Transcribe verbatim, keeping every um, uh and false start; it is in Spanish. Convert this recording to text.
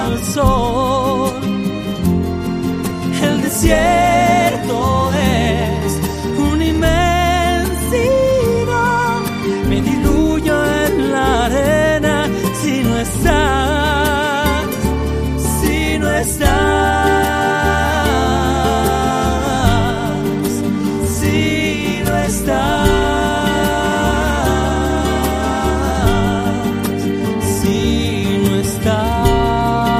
al sol. El desierto es una inmensidad, me diluyo en la arena si no estás, si no estás.